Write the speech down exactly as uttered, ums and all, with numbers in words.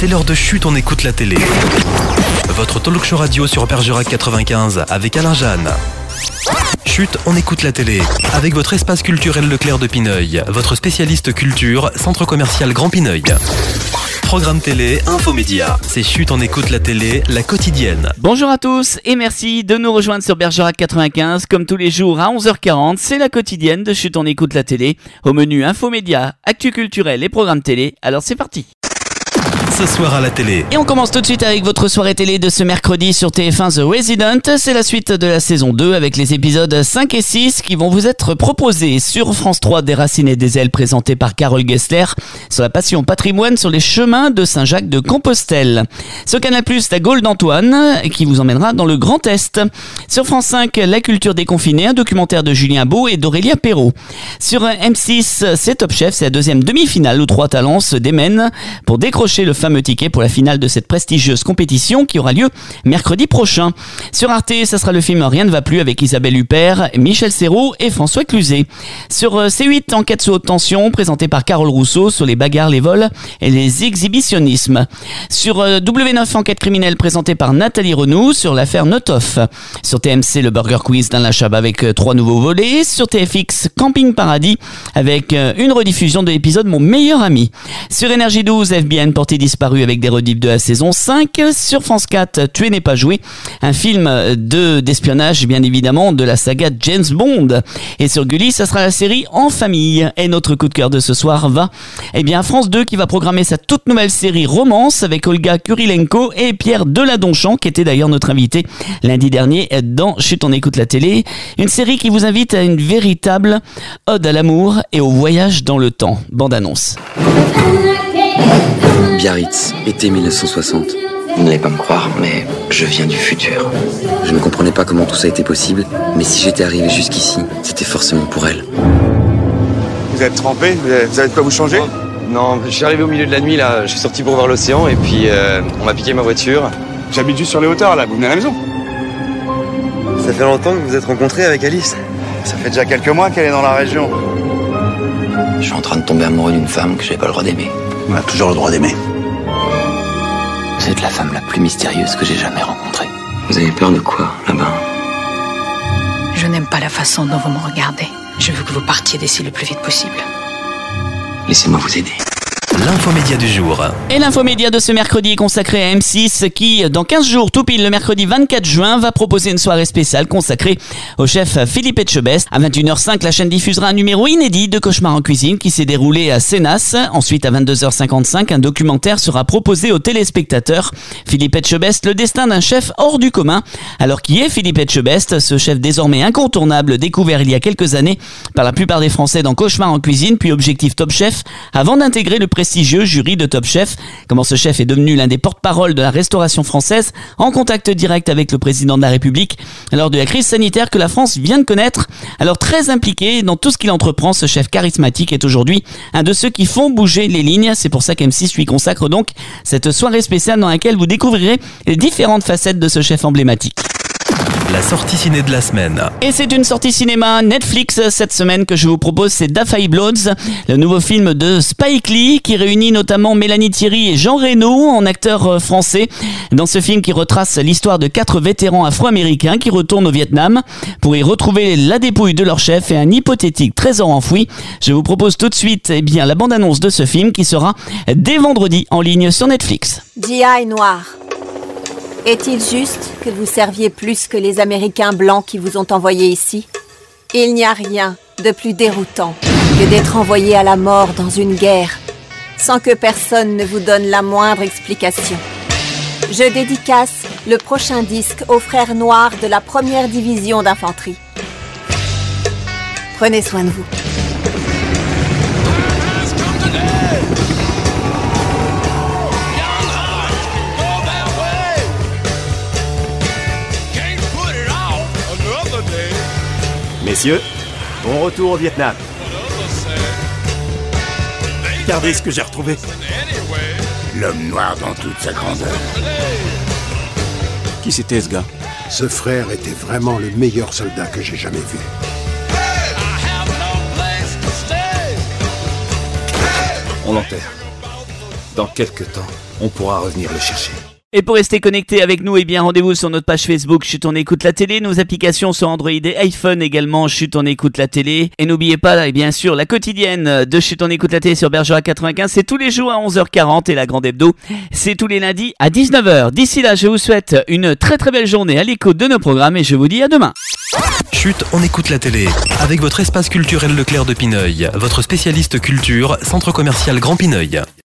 c'est l'heure de Chut, on écoute la télé. Votre talk show radio sur Bergerac quatre-vingt-quinze avec Alain Jeanne. Chut, on écoute la télé. Avec votre espace culturel Leclerc de Pineuil, votre spécialiste culture, centre commercial Grand Pineuil. Programme télé, infomédia. C'est Chut, on écoute la télé, la quotidienne. Bonjour à tous et merci de nous rejoindre sur Bergerac quatre-vingt-quinze. Comme tous les jours à onze heures quarante, c'est la quotidienne de Chut, on écoute la télé. Au menu infomédia, actu culturel et programme télé. Alors c'est parti. Ce soir à la télé. Et on commence tout de suite avec votre soirée télé de ce mercredi sur T F un The Resident. C'est la suite de la saison deux avec les épisodes cinq et six qui vont vous être proposés sur France trois. Des racines et des ailes présenté par Carole Gessler sur la passion patrimoine sur les chemins de Saint-Jacques de Compostelle. Sur Canal plus, la Gaule d'Antoine qui vous emmènera dans le Grand Est. Sur France cinq, La culture déconfinée, un documentaire de Julien Beau et d'Aurélia Perrault. Sur M six, c'est Top Chef, c'est la deuxième demi-finale où trois talents se démènent pour décrocher le fameux ticket pour la finale de cette prestigieuse compétition qui aura lieu mercredi prochain. Sur Arte, ça sera le film Rien ne va plus avec Isabelle Huppert, Michel Serrault et François Cluzet. Sur C huit, Enquête sous haute tension, présentée par Carole Rousseau sur les bagarres, les vols et les exhibitionnismes. Sur W neuf, Enquête criminelle, présentée par Nathalie Renou sur l'affaire Notoff. Sur T M C, le Burger Quiz d'Alain Chabat avec trois nouveaux volets. Sur T F X, Camping Paradis avec une rediffusion de l'épisode Mon meilleur ami. Sur Énergie douze, F B N porté disparu avec des rediffs de la saison cinq. Sur France quatre, Tuer n'est pas joué, un film de d'espionnage bien évidemment de la saga James Bond. Et sur Gulli, ça sera la série En famille. Et notre coup de cœur de ce soir va eh bien à France deux qui va programmer sa toute nouvelle série Romance avec Olga Kurilenko et Pierre Deladonchamp qui était d'ailleurs notre invité lundi dernier dans Chut, on écoute la télé. Une série qui vous invite à une véritable ode à l'amour et au voyage dans le temps. Bande annonce. Biarritz, été mille neuf cent soixante. Vous n'allez pas me croire, mais je viens du futur. Je ne comprenais pas comment tout ça était possible, mais si j'étais arrivé jusqu'ici, c'était forcément pour elle. Vous êtes trempé? Vous avez, vous avez de quoi vous changer? Non, je suis arrivé au milieu de la nuit, là. Je suis sorti pour voir l'océan et puis euh, on m'a piqué ma voiture. J'habite juste sur les hauteurs, là. Vous venez à la maison? Ça fait longtemps que vous vous êtes rencontrés avec Alice? Ça fait déjà quelques mois qu'elle est dans la région. Je suis en train de tomber amoureux d'une femme que j'avais pas le droit d'aimer. On a toujours le droit d'aimer. Vous êtes la femme la plus mystérieuse que j'ai jamais rencontrée. Vous avez peur de quoi, là-bas? Je n'aime pas la façon dont vous me regardez. Je veux que vous partiez d'ici le plus vite possible. Laissez-moi vous aider. L'infomédia du jour. Et l'infomédia de ce mercredi est consacré à M six qui, dans quinze jours, tout pile le mercredi vingt-quatre juin, va proposer une soirée spéciale consacrée au chef Philippe Etchebest. À vingt et une heures cinq, la chaîne diffusera un numéro inédit de Cauchemar en cuisine qui s'est déroulé à Sénas. Ensuite, à vingt-deux heures cinquante-cinq, un documentaire sera proposé aux téléspectateurs. Philippe Etchebest, le destin d'un chef hors du commun. Alors qui est Philippe Etchebest, ce chef désormais incontournable découvert il y a quelques années par la plupart des Français dans Cauchemar en cuisine puis Objectif Top Chef avant d'intégrer le prestigieux jury de Top Chef. Comment ce chef est devenu l'un des porte-parole de la restauration française en contact direct avec le président de la République lors de la crise sanitaire que la France vient de connaître. Alors très impliqué dans tout ce qu'il entreprend, ce chef charismatique est aujourd'hui un de ceux qui font bouger les lignes. C'est pour ça qu'M six lui consacre donc cette soirée spéciale dans laquelle vous découvrirez les différentes facettes de ce chef emblématique. La sortie ciné de la semaine. Et c'est une sortie cinéma Netflix cette semaine que je vous propose, c'est Da Five Bloods, le nouveau film de Spike Lee qui réunit notamment Mélanie Thierry et Jean Reno en acteurs français. Dans ce film qui retrace l'histoire de quatre vétérans afro-américains qui retournent au Vietnam pour y retrouver la dépouille de leur chef et un hypothétique trésor enfoui. Je vous propose tout de suite eh bien, la bande-annonce de ce film qui sera dès vendredi en ligne sur Netflix. G I Noir. Est-il juste que vous serviez plus que les Américains blancs qui vous ont envoyé ici? Il n'y a rien de plus déroutant que d'être envoyé à la mort dans une guerre sans que personne ne vous donne la moindre explication. Je dédicace le prochain disque aux frères noirs de la première division d'infanterie. Prenez soin de vous. Messieurs, bon retour au Vietnam. Regardez ce que j'ai retrouvé. L'homme noir dans toute sa grandeur. Qui c'était ce gars? Ce frère était vraiment le meilleur soldat que j'ai jamais vu. On l'enterre. Dans quelques temps, on pourra revenir le chercher. Et pour rester connecté avec nous, eh bien rendez-vous sur notre page Facebook Chut on écoute la télé, nos applications sur Android et iPhone également Chut on écoute la télé. Et n'oubliez pas, et bien sûr, la quotidienne de Chut on écoute la télé sur Bergerac quatre-vingt-quinze, c'est tous les jours à onze heures quarante et la grande hebdo, c'est tous les lundis à dix-neuf heures. D'ici là, je vous souhaite une très très belle journée à l'écoute de nos programmes et je vous dis à demain. Chut, on écoute la télé. Avec votre espace culturel Leclerc de Pineuil, votre spécialiste culture, centre commercial Grand Pineuil.